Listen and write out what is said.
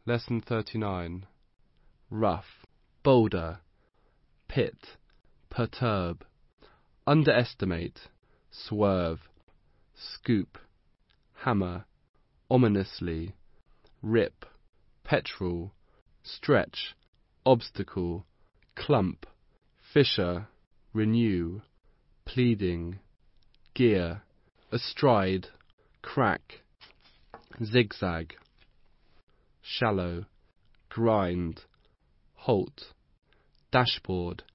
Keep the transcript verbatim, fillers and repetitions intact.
Lesson thirty-nine. Rough, boulder, pit, perturb, underestimate, swerve, scoop, hammer, ominously, rip, petrol, stretch, obstacle, clump, fissure, renew, pleading, gear, astride, crack, zigzag, shallow, grind, halt, dashboard,